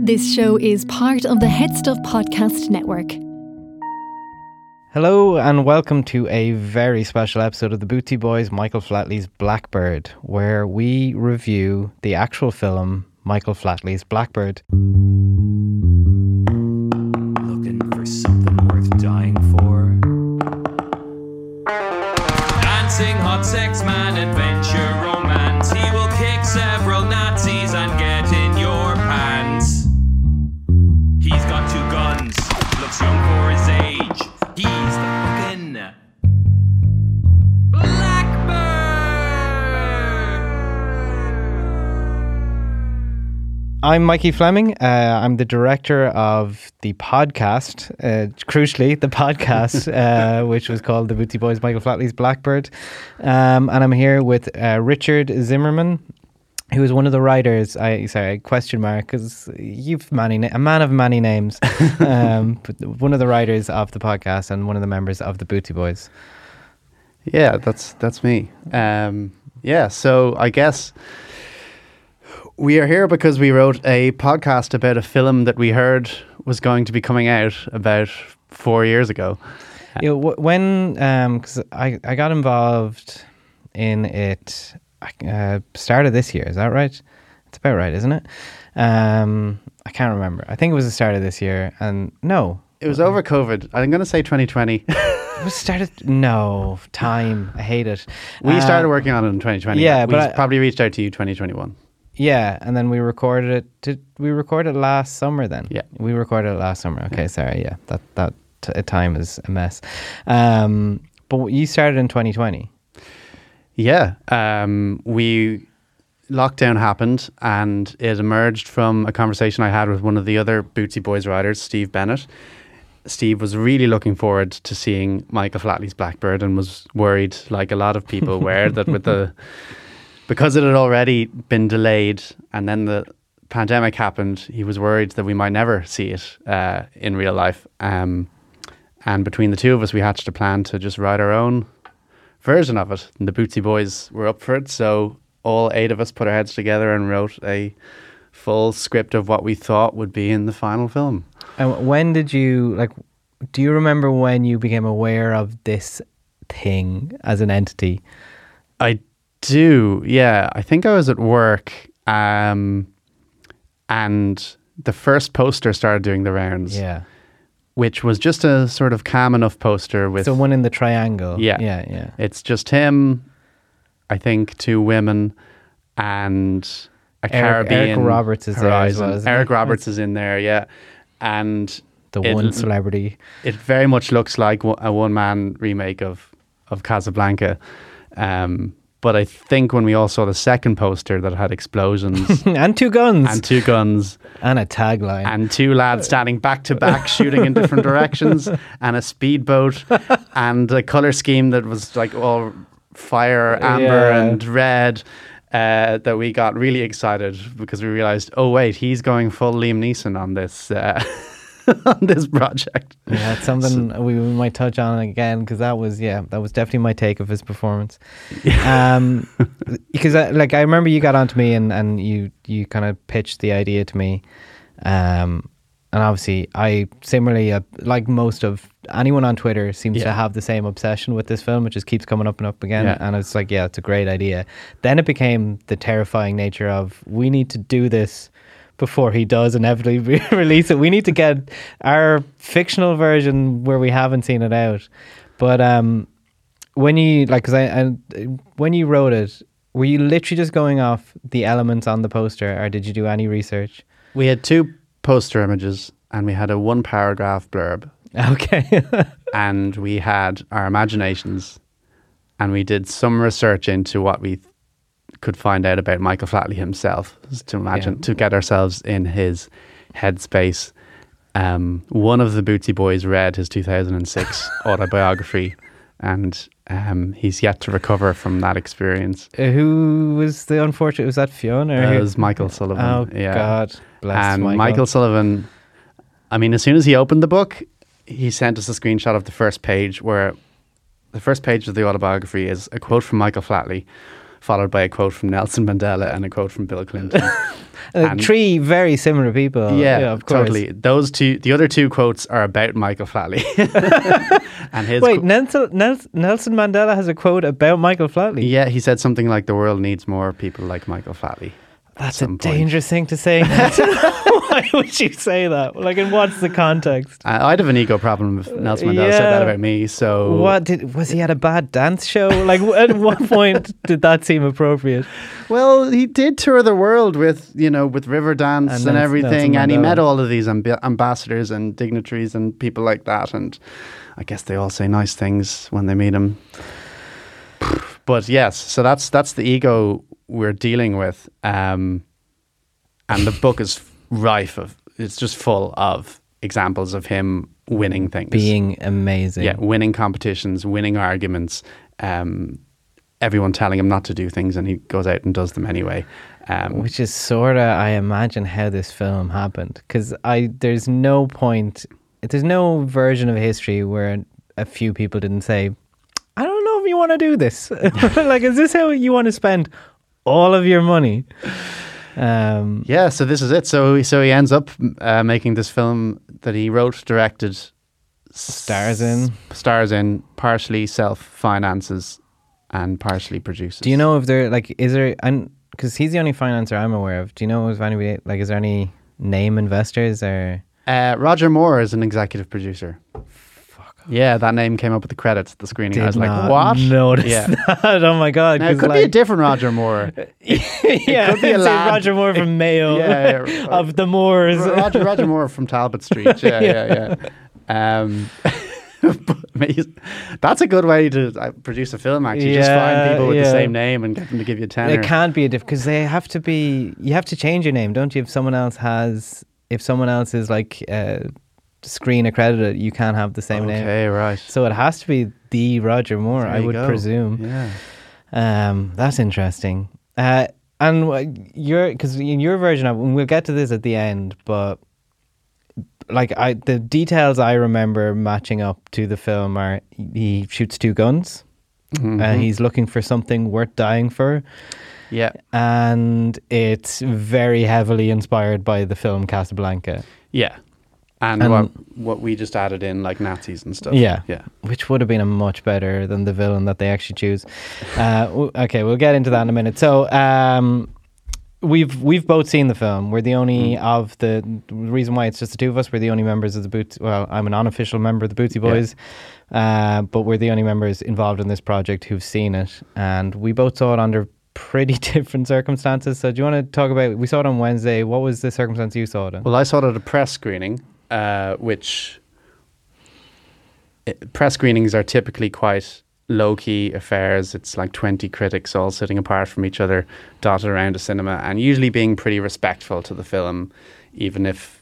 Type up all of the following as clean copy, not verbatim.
This show is part of the Head Stuff Podcast Network. Hello and welcome to a very special episode of the Bootsy Boys Michael Flatley's Blackbird, where we review the actual film Michael Flatley's Blackbird. Looking for something worth dying for? Dancing, hot sex, man, adventure, romance. He will kick several Nazis and get in your pants. He's got 2 guns, looks young for his age. He's the fucking Blackbird! I'm Mikey Fleming. I'm the director of the podcast, crucially, the podcast, which was called the Bootsy Boys Michael Flatley's Blackbird. And I'm here with Richard Zimmerman, who is one of the writers. Question mark, because you've a man of many names. But one of the writers of the podcast and one of the members of the Bootsy Boys. Yeah, that's me. So I guess we are here because we wrote a podcast about a film that we heard was going to be coming out about 4 years ago. When because I got involved in it start of this year, is that right? It's about right, isn't it? I can't remember. I think it was the start of this year, and no, it was over COVID. I'm going to say 2020. It was started. No, time. I hate it. We started working on it in 2020. Yeah, we but probably reached out to you 2021. Yeah, and then we recorded it. Did we record it last summer then? Yeah. We recorded it last summer. Okay, sorry. Yeah, that time is a mess. But you started in 2020. Yeah. Lockdown happened and it emerged from a conversation I had with one of the other Bootsy Boys writers, Steve Bennett. Steve was really looking forward to seeing Michael Flatley's Blackbird and was worried, like a lot of people were, that because it had already been delayed and then the pandemic happened, he was worried that we might never see it in real life. And between the two of us, we hatched a plan to just write our own version of it. And the Bootsy Boys were up for it, so all 8 of us put our heads together and wrote a full script of what we thought would be in the final film. And when did you, do you remember when you became aware of this thing as an entity? I do, yeah. I think I was at work and the first poster started doing the rounds. Yeah. Which was just a sort of calm enough poster with... So one in the triangle. Yeah. Yeah. It's just him, I think 2 women and a Caribbean Eric Roberts is horizon. there as well, Eric Roberts is in there, yeah. And the one celebrity. It very much looks like a one-man remake of Casablanca. But I think when we all saw the second poster that had explosions... and 2 guns. And 2 guns. And a tagline. And 2 lads standing back to back shooting in different directions. And a speedboat. And a colour scheme that was like all fire, amber and red. That we got really excited because we realised, oh wait, he's going full Liam Neeson on this... on this project. Yeah, it's something we might touch on again because that was definitely my take of his performance. Because I remember you got onto me and you kind of pitched the idea to me, and obviously I similarly like most of anyone on Twitter seems to have the same obsession with this film. It just keeps coming up and up again, and it's like, yeah, it's a great idea. Then it became the terrifying nature of we need to do this before he does inevitably release it. We need to get our fictional version where we haven't seen it out. But when you when you wrote it, were you literally just going off the elements on the poster, or did you do any research? We had 2 poster images and we had a 1-paragraph blurb. Okay. And we had our imaginations and we did some research into what we could find out about Michael Flatley himself, to imagine, to get ourselves in his headspace. One of the Bootsy Boys read his 2006 autobiography and he's yet to recover from that experience. Who was the unfortunate? Was that Fiona? It was Michael Sullivan. Oh, God. Bless and Michael Sullivan, I mean, as soon as he opened the book, he sent us a screenshot of the first page, where the first page of the autobiography is a quote from Michael Flatley followed by a quote from Nelson Mandela and a quote from Bill Clinton. And- 3 very similar people. Yeah, of course. totally. The other 2 quotes are about Michael Flatley. And his Wait, Nelson Mandela has a quote about Michael Flatley. yeah, he said something like, "The world needs more people like Michael Flatley." That's a some point. dangerous thing to say. Why would you say that? Like, and what's the context? I'd have an ego problem if Nelson Mandela said that Yeah. about me. So Was he at a bad dance show? Like, at what point did that seem appropriate? Well, he did tour the world with Riverdance and Nelson everything, and he Mandela. met all of these ambassadors and dignitaries and people like that. And I guess they all say nice things when they meet him. But yes, so that's the ego we're dealing with, and the book is rife of. It's just full of examples of him winning things, Being amazing. yeah, winning competitions, winning arguments. Everyone telling him not to do things, and he goes out and does them anyway. Which is sort of, I imagine, how this film happened. Because there's no point, there's no version of history where a few people didn't say, I don't know if you want to do this. Like, is this how you want to spend all of your money? Yeah, so this is it. So he ends up making this film that he wrote, directed, Stars in, partially self-finances and partially produces. Do you know if there, like, is there, and because he's the only financer I'm aware of, do you know if anybody, like, is there any name investors or? Roger Moore is an executive producer. Yeah, that name came up with the credits at the screening. I was like, what? Notice Yeah. that. Oh my God. Now, it 'cause, could be a like, different Roger Moore. yeah, could be a say lad. Roger Moore from Mayo. Yeah, of the Moors. Roger Moore from Talbot Street. Yeah. That's a good way to produce a film, actually. Just find people with the same name and get them to give you a tenner. It can't be a because they have to be, you have to change your name, don't you? If someone else is like screen accredited, you can't have the same name. Okay, right. So it has to be the Roger Moore, There I you would go. presume. Yeah. That's interesting. And because in your version of, and we'll get to this at the end, but like the details I remember matching up to the film are he shoots 2 guns. Mm-hmm. He's looking for something worth dying for. Yeah. And it's very heavily inspired by the film Casablanca. Yeah. And what we just added in, like Nazis and stuff. Yeah. Which would have been a much better than the villain that they actually choose. Okay, we'll get into that in a minute. So we've both seen the film. We're the only of the reason why it's just the 2 of us. We're the only members of the Boots. Well, I'm an unofficial member of the Bootsy Boys, but we're the only members involved in this project who've seen it, and we both saw it under pretty different circumstances. So do you want to talk about? We saw it on Wednesday. What was the circumstance you saw it in? Well, I saw it at a press screening, press screenings are typically quite low-key affairs. It's like 20 critics all sitting apart from each other, dotted around a cinema, and usually being pretty respectful to the film, even if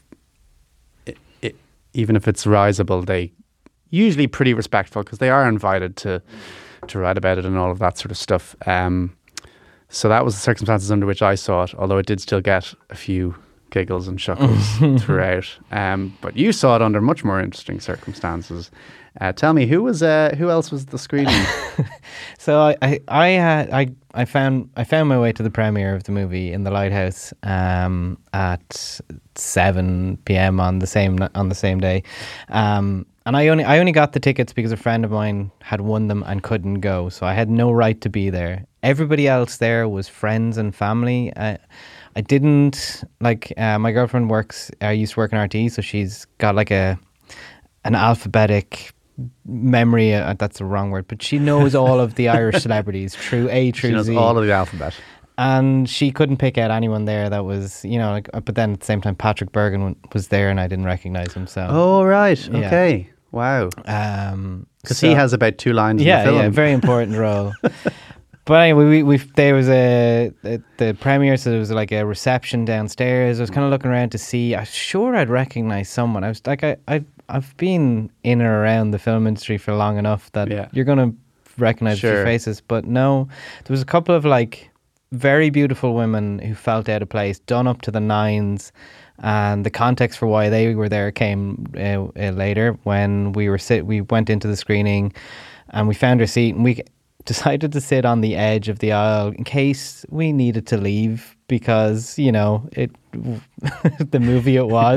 it's risible. They usually pretty respectful because they are invited to write about it and all of that sort of stuff. So that was the circumstances under which I saw it, although it did still get a few giggles and chuckles throughout. But you saw it under much more interesting circumstances. Tell me, who else was at the screening? So I found my way to the premiere of the movie in the Lighthouse at 7 p.m. on the same day, and I only got the tickets because a friend of mine had won them and couldn't go, so I had no right to be there. Everybody else there was friends and family. I didn't my girlfriend used to work in RT, so she's got like an alphabetic memory. That's the wrong word, but she knows all of the Irish celebrities through A through She knows Z. all of the alphabet. And she couldn't pick out anyone there that was, but then at the same time, Patrick Bergen was there and I didn't recognize him. So, Oh, right. Yeah. Okay. Wow. Because he has about 2 lines in the film. Yeah, very important role. But anyway, there was the premiere, so there was like a reception downstairs. I was kind of looking around to see. I'm sure I'd recognize someone. I was like, I've been in and around the film industry for long enough that you're going to recognize a few faces. But no, there was a couple of like very beautiful women who felt out of place, done up to the nines. And the context for why they were there came later when we went into the screening and we found our seat, and decided to sit on the edge of the aisle in case we needed to leave because, you know, the movie it was.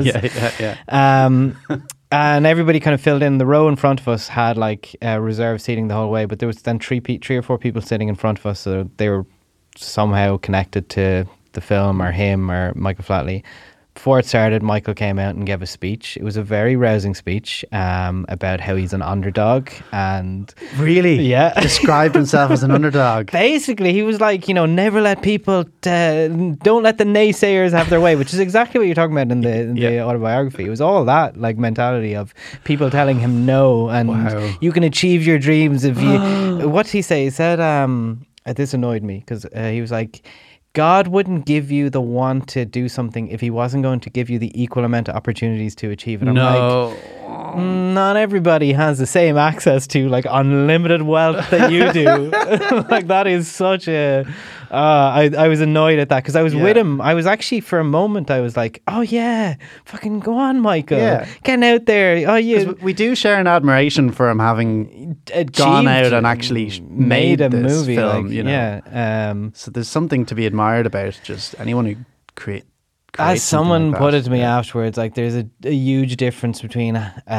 And everybody kind of filled in. The row in front of us had like reserved seating the whole way, but there was then three or four people sitting in front of us, so they were somehow connected to the film or him or Michael Flatley. Before it started, Michael came out and gave a speech. It was a very rousing speech about how he's an underdog and... Really? Yeah. Described himself as an underdog. Basically, he was like, you know, never let people... don't let the naysayers have their way, which is exactly what you're talking about in the autobiography. It was all that, like, mentality of people telling him no and you can achieve your dreams if you... What did he say? He said, this annoyed me because he was like... God wouldn't give you the want to do something if he wasn't going to give you the equal amount of opportunities to achieve it. I'm like, not everybody has the same access to like unlimited wealth that you do. Like that is such a... I was annoyed at that because I was with him. I was actually, for a moment, I was like, oh yeah, fucking go on, Michael. Yeah. Getting out there. Oh yeah. We do share an admiration for him having gone out and actually made a movie film, like, you know. Yeah. So there's something to be admired about just anyone who creates. As someone like put it to me afterwards, like there's a huge difference between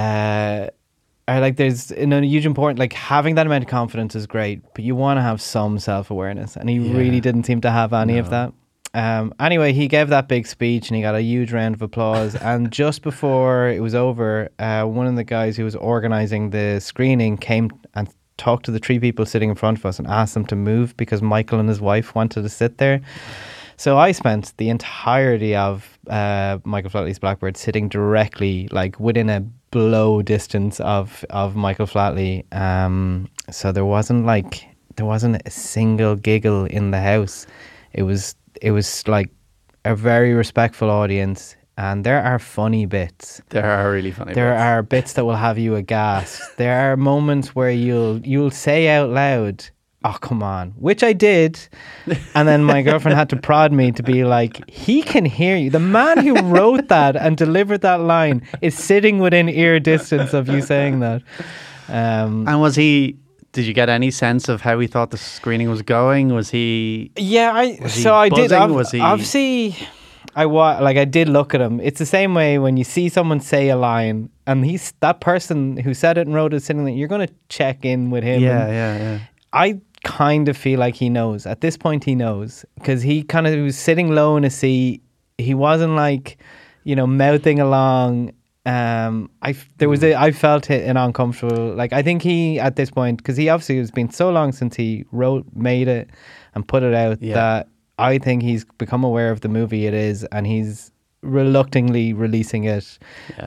like there's a huge important, like having that amount of confidence is great, but you want to have some self-awareness, and he really didn't seem to have any of that. Anyway, he gave that big speech and he got a huge round of applause. And just before it was over, one of the guys who was organising the screening came and talked to the three people sitting in front of us and asked them to move because Michael and his wife wanted to sit there. So I spent the entirety of Michael Flatley's Blackbird sitting directly, like within a blow distance of Michael Flatley. So there wasn't a single giggle in the house. It was like a very respectful audience. And there are funny bits. There are really funny bits. There are bits that will have you aghast. There are moments where you'll say out loud, oh, come on, which I did. And then my girlfriend had to prod me to be like, he can hear you. The man who wrote that and delivered that line is sitting within ear distance of you saying that. And did you get any sense of how he thought the screening was going? Was he... Yeah, I did. Obviously, I did look at him. It's the same way when you see someone say a line and that person who said it and wrote it sitting there, you're going to check in with him. Yeah. I kind of feel like he knows. At this point, he knows because he kind of was sitting low in a seat. He wasn't like, you know, mouthing along. I felt it an uncomfortable. Like I think he at this point, because he obviously has been so long since he made it, and put it out that I think he's become aware of the movie it is, and he's reluctantly releasing it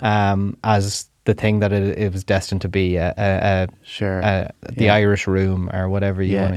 as the thing that it was destined to be, the Irish Room or whatever you want.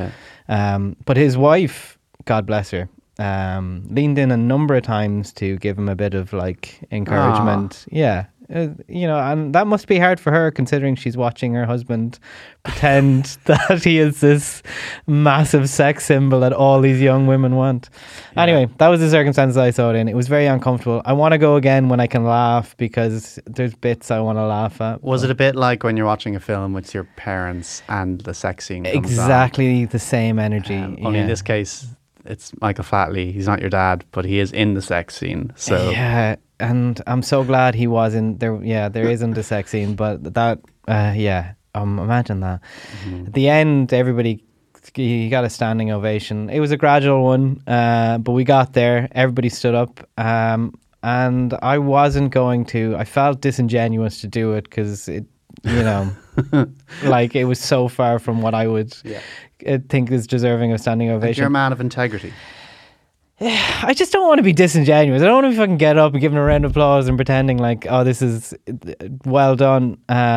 But his wife, God bless her, leaned in a number of times to give him a bit of like encouragement. You know, and that must be hard for her considering she's watching her husband pretend that he is this massive sex symbol that all these young women want. Anyway, that was the circumstances I saw it in. It was very uncomfortable. I want to go again when I can laugh because there's bits I want to laugh at. Was it a bit like when you're watching a film with your parents and the sex scene comes exactly on? The same energy. Only in this case, it's Michael Flatley. He's not your dad, but he is in the sex scene. So yeah. And I'm so glad he wasn't there. Yeah, there isn't a sex scene, but that, imagine that. Mm-hmm. At the end, he got a standing ovation. It was a gradual one, but we got there. Everybody stood up, and I wasn't going to. I felt disingenuous to do it because it, you know, like it was so far from what I would think is deserving of standing ovation. You're a man of integrity. I just don't want to be disingenuous. I don't want to fucking get up and give him a round of applause and pretending like, oh, this is well done.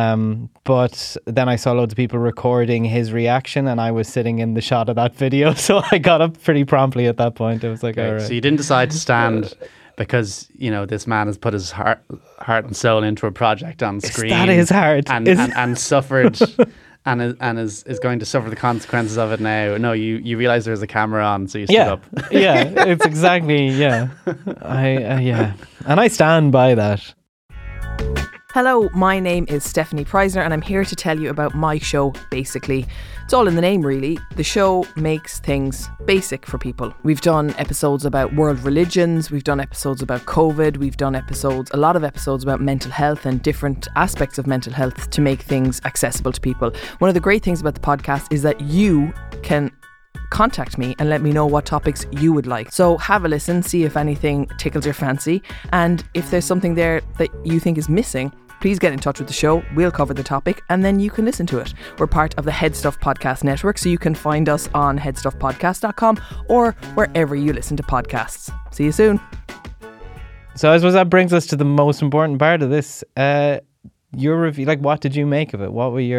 But then I saw loads of people recording his reaction and I was sitting in the shot of that video. So I got up pretty promptly at that point. I was like, all right. So you didn't decide to stand because, you know, this man has put his heart and soul into a project on screen. That is hard. And suffered... And is going to suffer the consequences of it now. No, you realise there's a camera on, so you stood up. It's exactly, and I stand by that. Hello, my name is Stephanie Preisner and I'm here to tell you about my show, Basically. It's all in the name, really. The show makes things basic for people. We've done episodes about world religions, we've done episodes about COVID, we've done a lot of episodes about mental health and different aspects of mental health to make things accessible to people. One of the great things about the podcast is that you can contact me and let me know what topics you would like. So have a listen, see if anything tickles your fancy, and if there's something there that you think is missing, please get in touch with the show. We'll cover the topic and then you can listen to it. We're part of the Headstuff Podcast Network, so you can find us on headstuffpodcast.com or wherever you listen to podcasts. See you soon. So I suppose that brings us to the most important part of this. Your review, like, what did you make of it?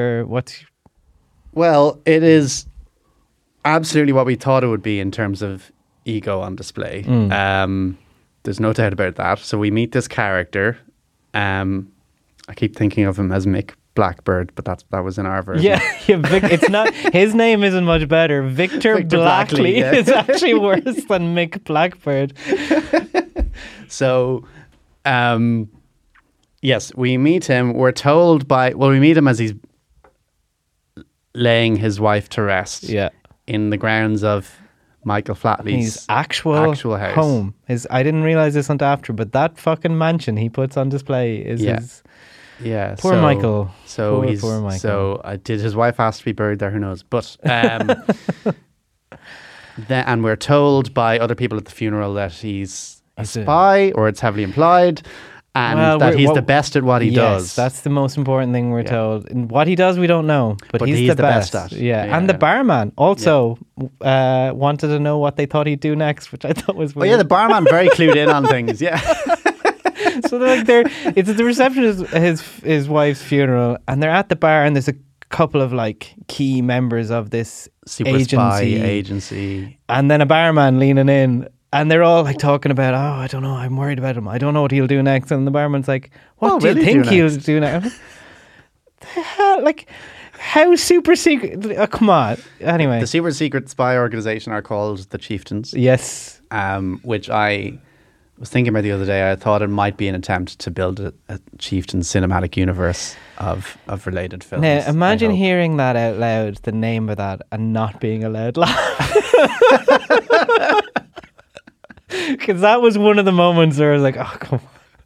Well, it is absolutely what we thought it would be in terms of ego on display. There's no doubt about that. So we meet this character. I keep thinking of him as Mick Blackbird, but that was in our version. Yeah, it's not. His name isn't much better. Victor Blackley yeah. is actually worse than Mick Blackbird. So, yes, we meet him. We're told we meet him as he's laying his wife to rest. Yeah. In the grounds of Michael Flatley's His actual house. home. I didn't realise this until after, but that fucking mansion he puts on display is his. Yeah, Poor Michael. So Poor Michael. So did his wife ask to be buried there? Who knows? But and we're told by other people at the funeral that he's a spy, or it's heavily implied, and that he's the best at what he does. That's the most important thing we're told. And what he does, we don't know, but he's the best at. Yeah, and the barman also wanted to know what they thought he'd do next, which I thought was weird. Oh yeah, the barman very clued in on things. Yeah. So it's at the reception of his wife's funeral, and they're at the bar, and there's a couple of like key members of this super spy agency, and then a barman leaning in, and they're all like talking about, I don't know, I'm worried about him, I don't know what he'll do next, and the barman's like, what do you think he'll do next? The hell, like, how super secret? Come on. Anyway, the super secret spy organization are called the Chieftains. Yes, which I was thinking about the other day. I thought it might be an attempt to build a Chieftain cinematic universe of related films. Now, imagine hearing that out loud, the name of that, and not being allowed laugh. Because that was one of the moments where I was like, oh, come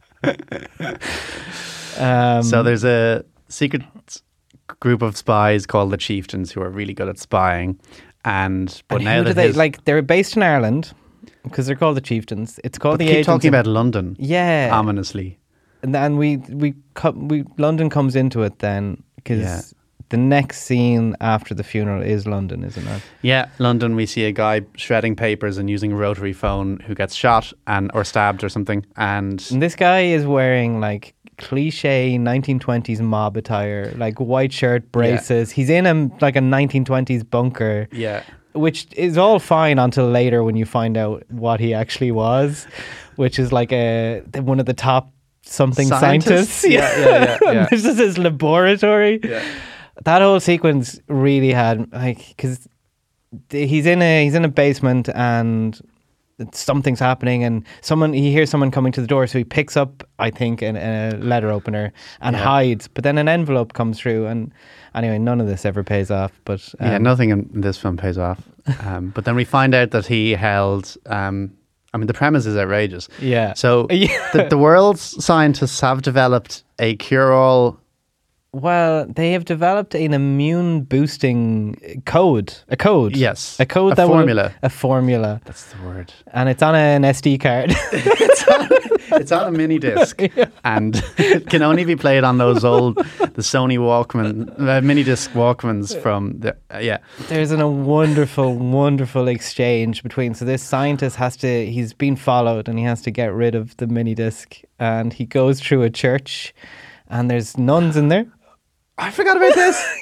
on. So there's a secret group of spies called the Chieftains who are really good at spying. But now that they're based in Ireland, because they're called the Chieftains. It's called the Agents. Keep talking about London. Yeah. Ominously. And then London comes into it then, because the next scene after the funeral is London, isn't it? Yeah, London. We see a guy shredding papers and using a rotary phone who gets shot or stabbed or something. And this guy is wearing like cliche 1920s mob attire, like white shirt, braces. He's in a 1920s bunker. Yeah. Which is all fine until later when you find out what he actually was, which is like one of the top scientists. Yeah. This is his laboratory. Yeah. That whole sequence really had because he's in a basement and something's happening, and he hears someone coming to the door, so he picks up, I think, a letter opener and hides. But then an envelope comes through, and anyway, none of this ever pays off. But nothing in this film pays off. But then we find out that he held. The premise is outrageous. Yeah. So the world's scientists have developed a cure-all. Well, they have developed an immune boosting code. A code. Yes. A code a formula. That's the word. And it's on an SD card. It's on a mini disc, and it can only be played on those the Sony Walkman, mini disc Walkmans from There's a wonderful, wonderful exchange between. So this scientist he's been followed, and he has to get rid of the mini disc, and he goes through a church, and there's nuns in there. I forgot about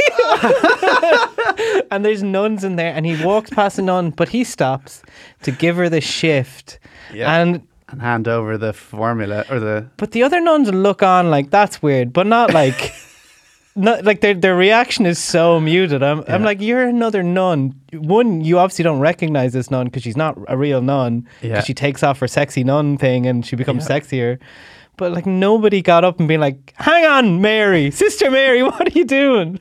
this. And there's nuns in there, and he walks past a nun, but he stops to give her the shift. Yeah. And hand over the formula But the other nuns look on like, that's weird, but not like not like their reaction is so muted. I'm like, you're another nun. One, you obviously don't recognize this nun because she's not a real nun. Because she takes off her sexy nun thing and she becomes sexier. But like nobody got up and been like, hang on, Mary, Sister Mary, what are you doing?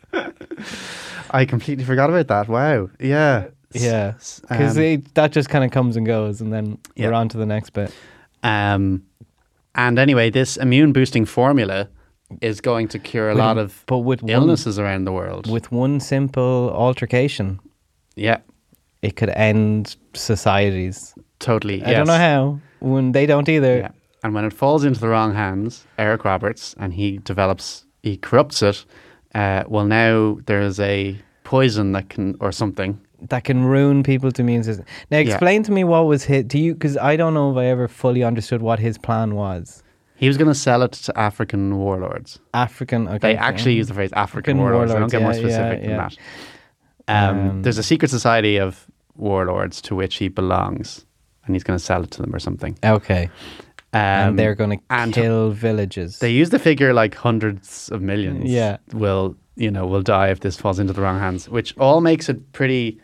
I completely forgot about that. Wow. Yeah. Yeah, because that just kind of comes and goes, and then we're on to the next bit. And anyway, this immune boosting formula is going to cure a lot of illnesses around the world. With one simple altercation. Yeah. It could end societies. Totally. I don't know how. When they don't either. Yeah. And when it falls into the wrong hands, Eric Roberts, and he corrupts it, well, now there's a poison that can, or something. That can ruin people's immune system. Now, explain to me what was his, because I don't know if I ever fully understood what his plan was. He was going to sell it to African warlords. Okay. They actually use the phrase African warlords. They don't get more specific than that. There's a secret society of warlords to which he belongs, and he's going to sell it to them or something. Okay. And they're going to kill villages. They use the figure like hundreds of millions. Yeah. Will die if this falls into the wrong hands, which all makes it pretty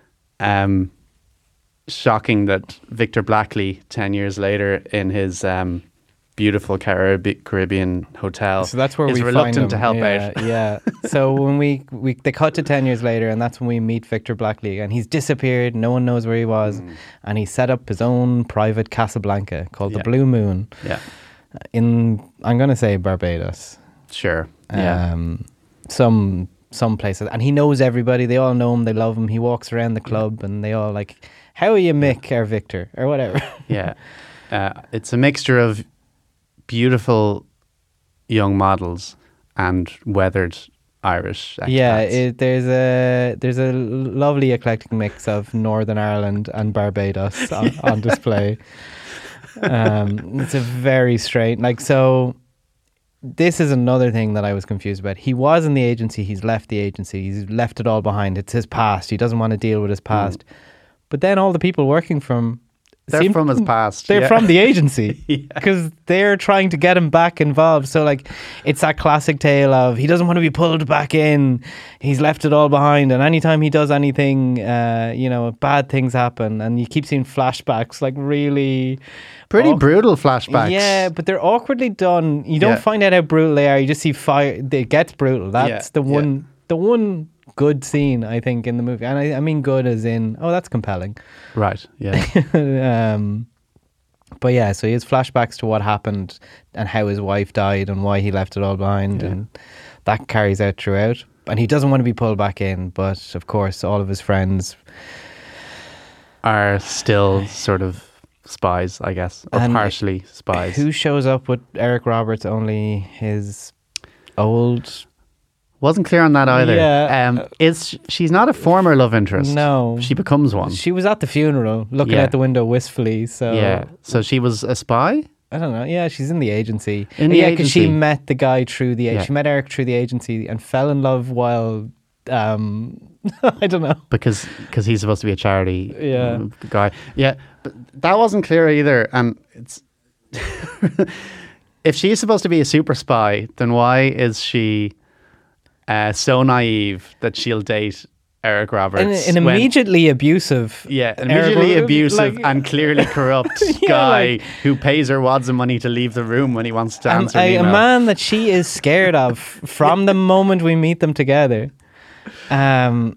shocking that Victor Blackley, 10 years later, in his beautiful Caribbean hotel, so that's where is we reluctant find him. to help out. Yeah. So when they cut to 10 years later, and that's when we meet Victor Blackley, and he's disappeared. No one knows where he was, and he set up his own private Casablanca called the Blue Moon. Yeah. I'm going to say Barbados. Sure. Yeah. Some places, and he knows everybody. They all know him. They love him. He walks around the club, and they all like, "How are you, Mick or Victor or whatever?" Yeah. It's a mixture of beautiful young models and weathered Irish expats. Yeah, there's a lovely eclectic mix of Northern Ireland and Barbados on display. It's a very strange, this is another thing that I was confused about. He was in the agency, he's left the agency, he's left it all behind. It's his past. He doesn't want to deal with his past. But then all the people working for him, they're from his past. They're from the agency because they're trying to get him back involved. So it's that classic tale of he doesn't want to be pulled back in. He's left it all behind, and anytime he does anything, bad things happen, and you keep seeing flashbacks, really pretty brutal flashbacks. Yeah, but they're awkwardly done. You don't find out how brutal they are. You just see fire. It gets brutal. That's the one good scene, I think, in the movie. And I mean good as in, that's compelling. Right, yeah. But yeah, so he has flashbacks to what happened and how his wife died and why he left it all behind. And that carries out throughout. And he doesn't want to be pulled back in. But of course, all of his friends are still sort of spies, I guess, or partially spies. Who shows up with Eric Roberts? Only his old... Wasn't clear on that either. Yeah. She's not a former love interest? No. She becomes one. She was at the funeral, looking out the window wistfully. So yeah. So she was a spy? I don't know. Yeah, she's in the agency. Because she met the guy through the agency. She met Eric through the agency and fell in love while... I don't know. Because he's supposed to be a charity guy. Yeah, but that wasn't clear either. And it's... if she's supposed to be a super spy, then why is she... so naive that she'll date Eric Roberts. An immediately abusive. Yeah, immediately abusive and clearly corrupt guy who pays her wads of money to leave the room when he wants to answer an email. A man that she is scared of from the moment we meet them together. Oh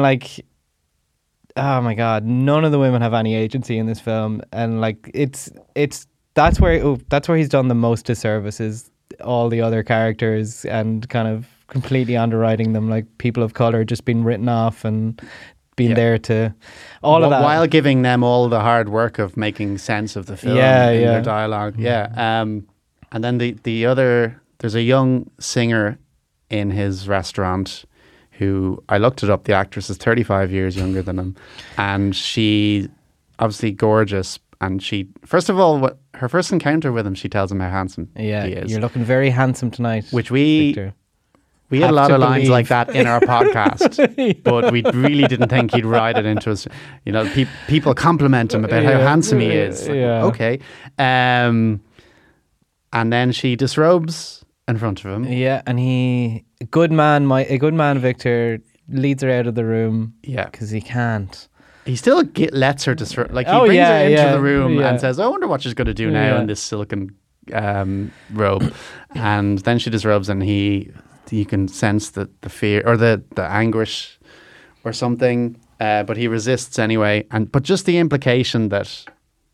my God, none of the women have any agency in this film. And that's where he's done the most disservice, is all the other characters and kind of completely underwriting them, like people of colour just being written off and being there to all of that, while giving them all the hard work of making sense of the film in their dialogue. And then the other, there's a young singer in his restaurant who, I looked it up, the actress is 35 years younger than him, and she obviously gorgeous. And she, first of all, her first encounter with him, she tells him how handsome he is. You're looking very handsome tonight, which Victor. We had a lot of lines like that in our podcast, but we really didn't think he'd write it into us. People compliment him about how handsome he is. Okay. And then she disrobes in front of him. Yeah, and a good man, Victor, leads her out of the room. Yeah. Because he can't. He still lets her disrobe. He brings her into the room and says, I wonder what she's going to do now in this silken robe, and then she disrobes, and you can sense the fear or the anguish or something, but he resists anyway. But just the implication that,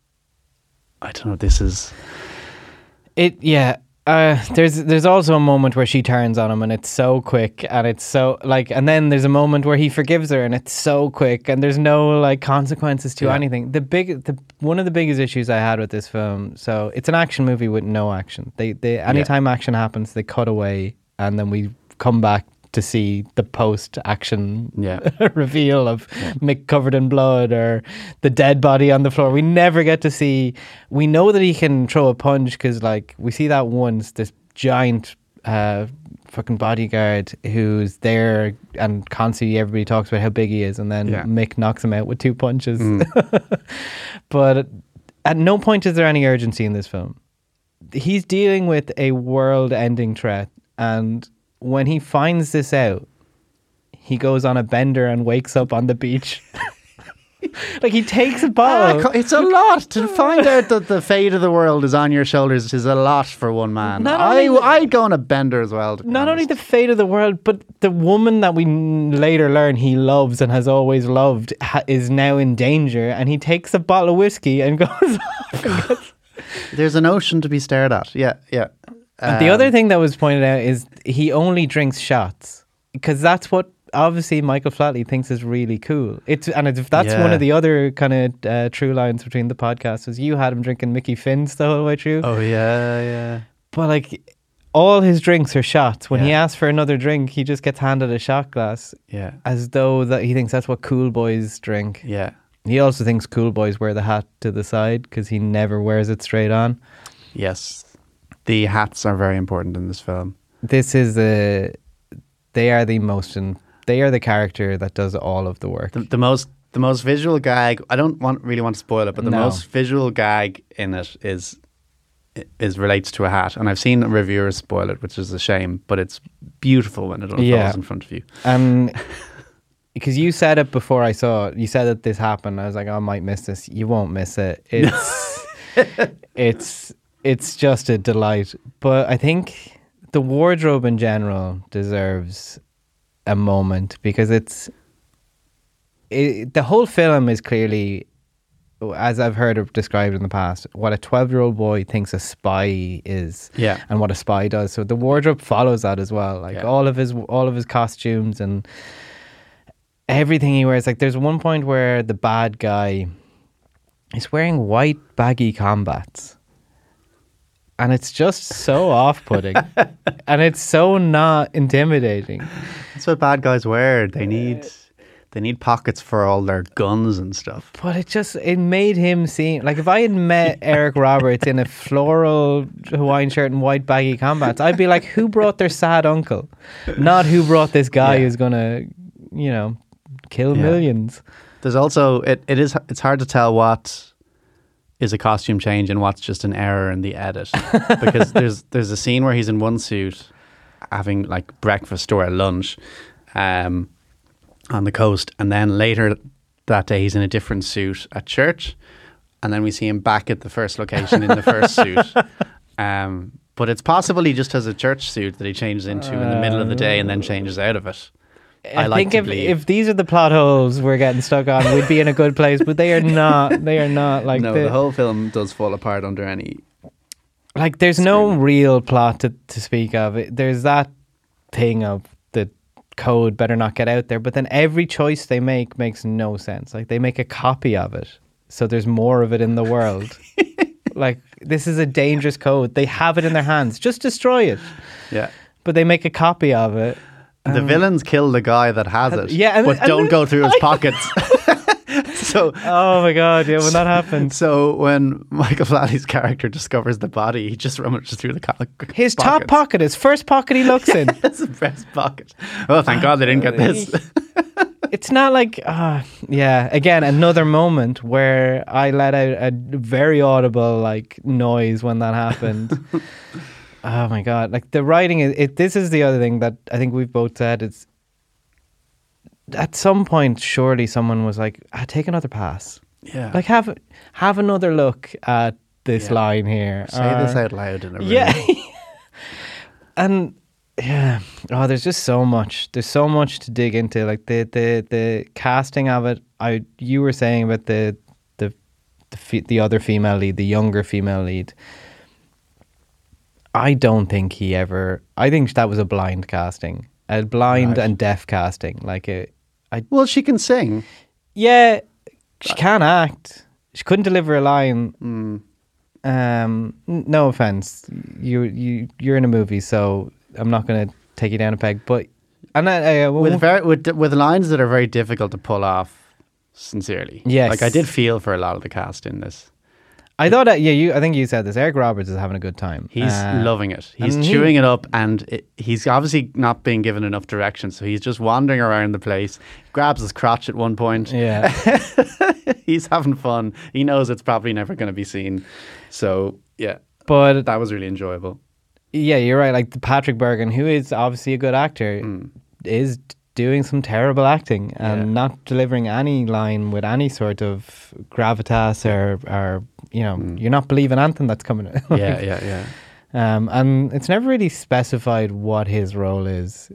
I don't know, this is it. Yeah. There's also a moment where she turns on him and it's so quick and it's so like, and then there's a moment where he forgives her and it's so quick and there's no like consequences to anything. One of the biggest issues I had with this film, so it's an action movie with no action. They anytime action happens, they cut away and then we come back to see the post-action reveal of Mick covered in blood or the dead body on the floor. We never get to see. We know that he can throw a punch because, like, we see that once. This giant fucking bodyguard who's there, and constantly everybody talks about how big he is, and then Mick knocks him out with 2 punches. But at no point is there any urgency in this film. He's dealing with a world-ending threat, and when he finds this out, he goes on a bender and wakes up on the beach. Like, he takes a bottle. It's a lot to find out that the fate of the world is on your shoulders. Is a lot for one man. I'd go on a bender as well. Not only the fate of the world, but the woman that we later learn he loves and has always loved is now in danger, and he takes a bottle of whiskey and goes off. There's an ocean to be stared at. Yeah. The other thing that was pointed out is he only drinks shots because that's what obviously Michael Flatley thinks is really cool. That's one of the other kind of true lines between the podcasts was you had him drinking Mickey Finn's the whole way through. Oh yeah. But like all his drinks are shots. When he asks for another drink, he just gets handed a shot glass. Yeah. As though that he thinks that's what cool boys drink. Yeah. He also thinks cool boys wear the hat to the side because he never wears it straight on. Yes. The hats are very important in this film. They are the character that does all of the work. The most visual gag, I don't really want to spoil it, but the most visual gag in it is relates to a hat. And I've seen reviewers spoil it, which is a shame, but it's beautiful when it unfolds in front of you. Because you said it before I saw it. You said that this happened. I was like, I might miss this. You won't miss it. It's just a delight. But I think the wardrobe in general deserves a moment because the whole film is clearly, as I've heard it described in the past, what a 12-year-old boy thinks a spy is and what a spy does. So the wardrobe follows that as well. Like all of his costumes and everything he wears. Like there's one point where the bad guy is wearing white baggy combats. And it's just so off-putting. And it's so not intimidating. That's what bad guys wear. They need pockets for all their guns and stuff. But it made him seem... Like, if I had met Eric Roberts in a floral Hawaiian shirt and white baggy combats, I'd be like, who brought their sad uncle? Not who brought this guy who's going to, kill millions. There's also... It's hard to tell what is a costume change and what's just an error in the edit, because there's a scene where he's in one suit having like breakfast or a lunch on the coast, and then later that day he's in a different suit at church, and then we see him back at the first location in the first suit. But it's possible he just has a church suit that he changes into in the middle of the day and then changes out of it. I think if these are the plot holes we're getting stuck on, we'd be in a good place. But they are not. They are not. Like the whole film does fall apart under any. Like there's no real plot to speak of. There's that thing of the code better not get out there. But then every choice they make makes no sense. Like they make a copy of it, so there's more of it in the world. Like this is a dangerous code. They have it in their hands. Just destroy it. Yeah. But they make a copy of it. The villains kill the guy that has it, but don't go through his pockets. So, oh my god, yeah, when that happens. So when Michael Flatley's character discovers the body, he just rummages through the his top pocket, his first pocket he looks in. It's the best pocket. Oh, thank God they didn't get this. It's not like, again, another moment where I let out a very audible like noise when that happened. Oh my god! Like the writing is. This is the other thing that I think we've both said. It's at some point, surely someone was like, "Take another pass." Yeah. Like have another look at this line here. Say this out loud in a room. Yeah. And yeah, there's just so much. There's so much to dig into. Like the casting of it. You were saying about the other female lead, the younger female lead. I don't think he ever. I think that was a blind casting, a blind and deaf casting. Well, she can sing. Yeah, she can act. She couldn't deliver a line. No offense, you're in a movie, so I'm not going to take you down a peg. But with lines that are very difficult to pull off. Sincerely, yes. Like I did feel for a lot of the cast in this. I thought that I think you said this. Eric Roberts is having a good time. He's loving it. He's chewing it up, and he's obviously not being given enough direction, so he's just wandering around the place. Grabs his crotch at one point. Yeah, he's having fun. He knows it's probably never going to be seen. So yeah, but that was really enjoyable. Yeah, you're right. Like Patrick Bergin, who is obviously a good actor, is doing some terrible acting and not delivering any line with any sort of gravitas or you're not believing anything that's coming out. And it's never really specified what his role is.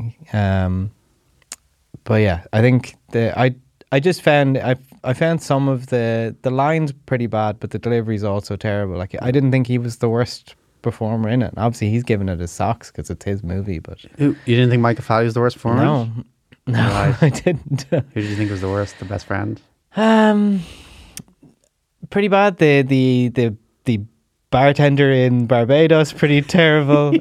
But yeah, I think I just found I found some of the lines pretty bad, but the delivery is also terrible. Like I didn't think he was the worst performer in it. And obviously, he's giving it his socks because it's his movie. But you didn't think Michael Flatley was the worst performer? No, Right. I didn't. Who did you think was the worst? The best friend? Pretty bad. The bartender in Barbados, pretty terrible.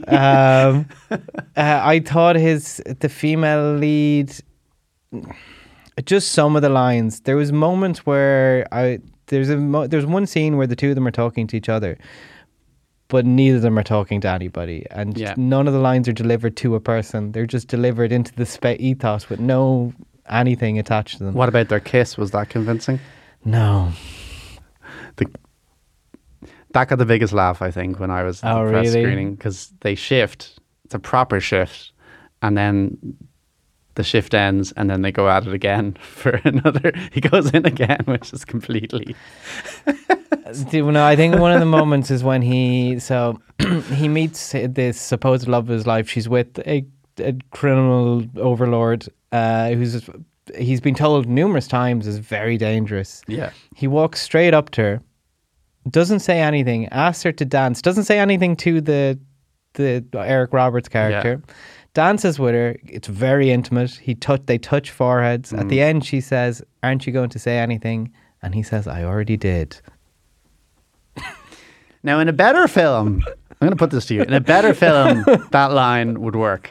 I thought the female lead, just some of the lines. There was moments where there's one scene where the two of them are talking to each other, but neither of them are talking to anybody, and none of the lines are delivered to a person. They're just delivered into the ethos with no anything attached to them. What about their kiss? Was that convincing? No. That got the biggest laugh, I think, when I was at the press screening, because they shift. It's a proper shift, and then the shift ends, and then they go at it again for another. He goes in again, which is completely. I think one of the moments is when he meets this supposed love of his life. She's with a criminal overlord he's been told numerous times is very dangerous. Yeah. He walks straight up to her, doesn't say anything, asks her to dance, doesn't say anything to the Eric Roberts character. Yeah. Dances with her. It's very intimate. They touch foreheads. At the end, she says, "Aren't you going to say anything?" And he says, "I already did." Now, in a better film, I'm going to put this to you. In a better film, that line would work.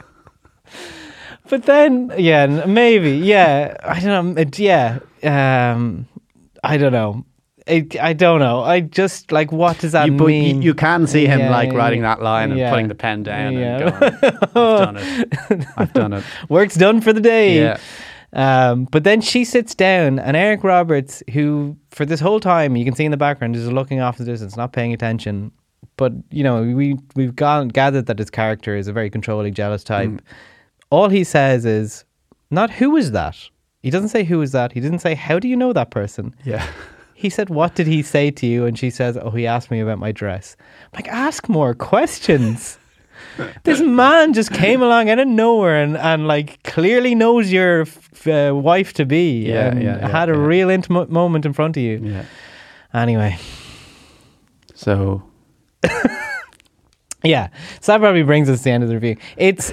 But then, maybe, I don't know. I don't know. I don't know. I just, what does that mean? You can see him writing that line and putting the pen down and going, I've done it. Work's done for the day. Yeah. But then she sits down, and Eric Roberts, who for this whole time you can see in the background is looking off in the distance, not paying attention. But we've gathered that his character is a very controlling, jealous type. All he says is not "who is that." He doesn't say "who is that." He didn't say "how do you know that person." Yeah. He said, "What did he say to you?" And she says, "Oh, he asked me about my dress." I'm like, ask more questions. This man just came along out of nowhere and clearly knows your wife to be had a real intimate moment in front of you. Yeah. Anyway. So yeah. So that probably brings us to the end of the review.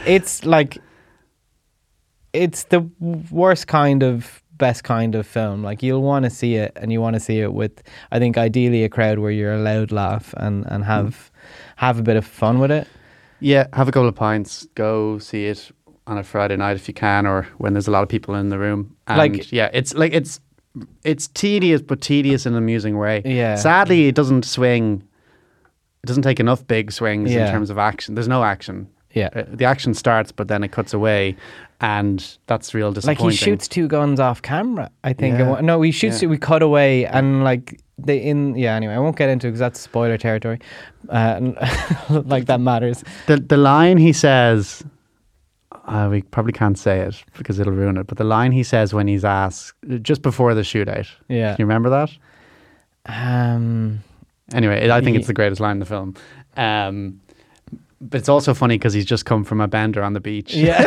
It's the worst kind of, best kind of film. You'll want to see it, and you want to see it with, I think, ideally a crowd where you're allowed to laugh and have a bit of fun with it. Yeah, have a couple of pints, go see it on a Friday night if you can, or when there's a lot of people in the room. And it's tedious, but tedious in an amusing way. Yeah. Sadly, it doesn't swing. It doesn't take enough big swings in terms of action. There's no action. Yeah. The action starts, but then it cuts away, and that's real disappointing. He shoots two guns off camera, I think. Yeah. No, he shoots. We cut away, and anyway, I won't get into it because that's spoiler territory. That matters. The line he says, we probably can't say it because it'll ruin it. But the line he says when he's asked just before the shootout. Yeah. Can you remember that? Anyway, I think it's the greatest line in the film. But it's also funny because he's just come from a bender on the beach. Yeah.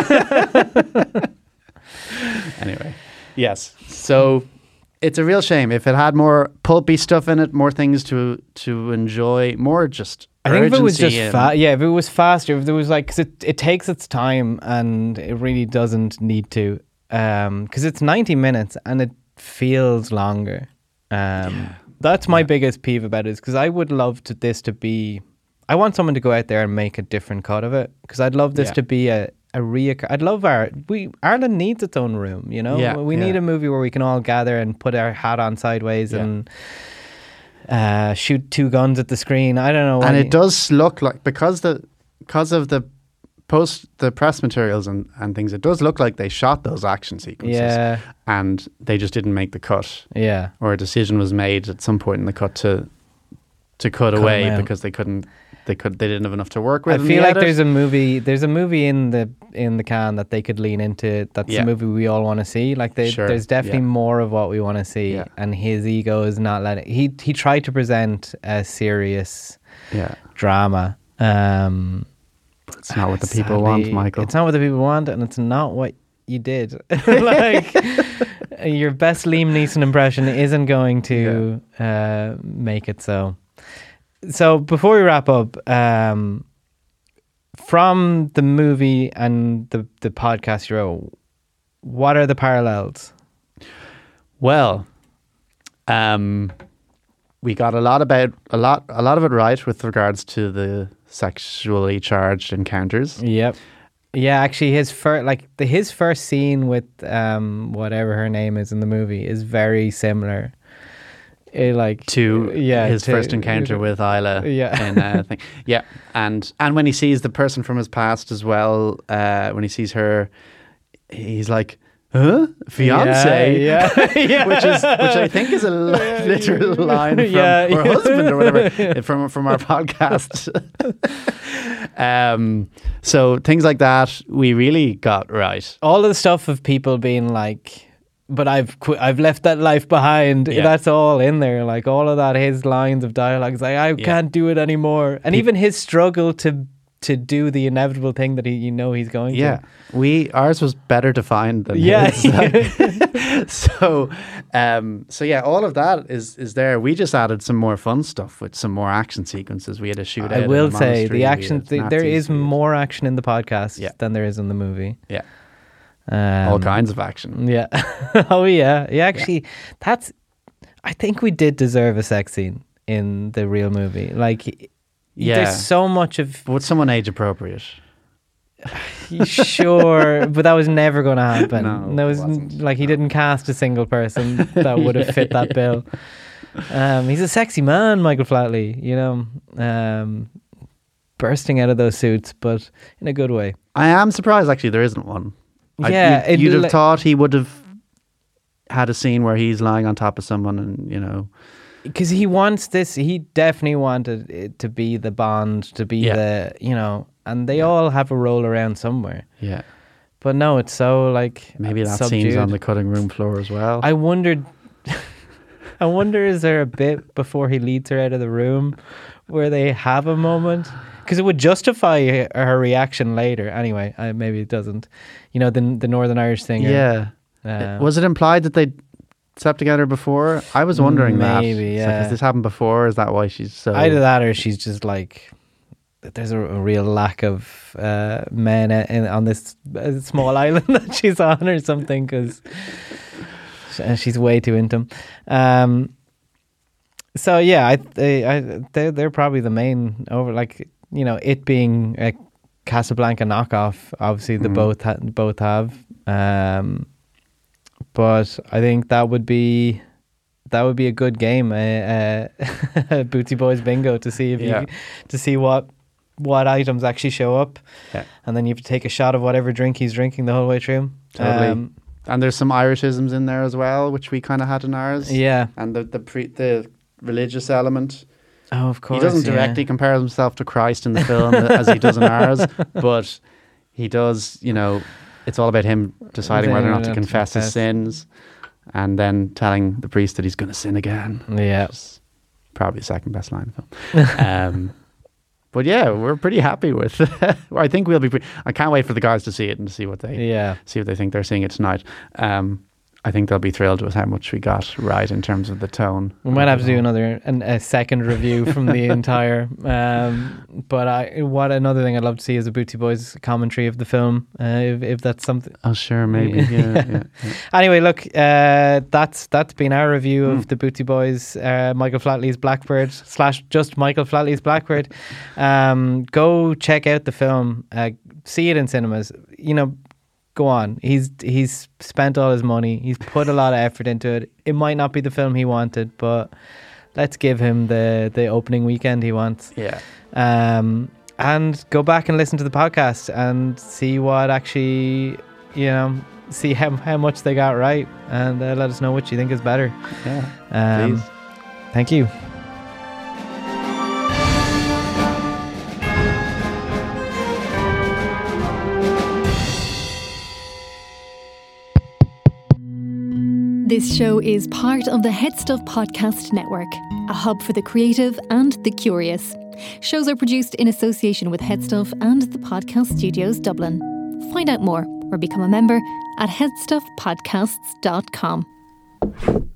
Anyway, yes. So it's a real shame. If it had more pulpy stuff in it, more things to enjoy, more just I think if it was just urgency if it was faster, if there was like, because it takes its time and it really doesn't need to, because it's 90 minutes and it feels longer. That's my biggest peeve about it, is because I would love this to be, I want someone to go out there and make a different cut of it, because I'd love this to be I'd love Ireland needs its own room, you know? Yeah, we need a movie where we can all gather and put our hat on sideways and shoot two guns at the screen. I don't know. And it does look like, because of the press materials and things, it does look like they shot those action sequences. Yeah. And they just didn't make the cut. Yeah. Or a decision was made at some point in the cut to cut away out. because they didn't have enough to work with. I feel like there's a movie in the can that they could lean into. That's a movie we all want to see. Like there's definitely more of what we want to see, and his ego is not letting. He tried to present a serious drama. But it's not what the people want, Michael. It's not what the people want, and it's not what you did. Like your best Liam Neeson impression isn't going to make it so. So before we wrap up, from the movie and the podcast you wrote, what are the parallels? Well, we got a lot of it right with regards to the sexually charged encounters. Yep. Yeah, actually, his first scene with whatever her name is in the movie is very similar. To his first encounter with Isla. And when he sees the person from his past as well, when he sees her, he's like, huh? Fiance? which I think is a literal line from or husband or whatever from our podcast. So things like that we really got right. All of the stuff of people being like, but I've left that life behind. Yeah. That's all in there. Like all of that, his lines of dialogue is like, I can't do it anymore. And even his struggle to do the inevitable thing that he's going to. Yeah. Ours was better defined than his. So all of that is there. We just added some more fun stuff with some more action sequences. We had a shootout. I will say the action, there is more action in the podcast than there is in the movie. Yeah. All kinds of action. Yeah. Oh yeah. Yeah, actually I think we did deserve a sex scene in the real movie. Like there's so much of with someone age appropriate. Sure, but that was never going to happen. No, he didn't cast a single person that would have fit that bill. He's a sexy man, Michael Flatley, bursting out of those suits, but in a good way. I am surprised actually there isn't one. Yeah, you'd have thought he would have had a scene where he's lying on top of someone and because he wants this. He definitely wanted it to be the Bond, to be the and they all have a role around somewhere. Yeah, but no, it's so like maybe that subdued. scene's on the cutting room floor as well. I wondered. I wonder, is there a bit before he leads her out of the room where they have a moment? Because it would justify her reaction later. Anyway, maybe it doesn't. The Northern Irish singer. Yeah. Was it implied that they slept together before? I was wondering maybe, that. Has this happened before? Is that why she's so... Either that or she's just like... There's a real lack of men on this small island that she's on or something, because she's way too into him. So yeah, they're probably the main it being a Casablanca knockoff. Obviously, they both have. But I think that would be a good game, Bootsy Boys Bingo, to see what items actually show up, and then you have to take a shot of whatever drink he's drinking the whole way through. Totally. And there's some Irishisms in there as well, which we kind of had in ours. Yeah, and the religious element. Oh, of course. He doesn't directly compare himself to Christ in the film as he does in ours, but he does. It's all about him deciding whether or not to confess his sins, and then telling the priest that he's going to sin again. Yeah. probably the second best line in the film. But yeah, we're pretty happy with. I think we'll be. I can't wait for the guys to see it and see what they think. They're seeing it tonight. I think they'll be thrilled with how much we got right in terms of the tone. We might have to do a second review from the entire. But what another thing I'd love to see is a Bootsy Boys commentary of the film, if that's something. Oh sure, maybe. Yeah. Anyway, look, that's been our review of the Bootsy Boys, Michael Flatley's Blackbird / just Michael Flatley's Blackbird. Go check out the film. See it in cinemas. Go on. He's spent all his money. He's put a lot of effort into it. It might not be the film he wanted, but let's give him the opening weekend he wants. Yeah. And go back and listen to the podcast and see what actually, see how much they got right, and let us know what you think is better. Yeah. Please. Thank you. This show is part of the Head Stuff Podcast Network, a hub for the creative and the curious. Shows are produced in association with Head Stuff and the Podcast Studios Dublin. Find out more or become a member at headstuffpodcasts.com.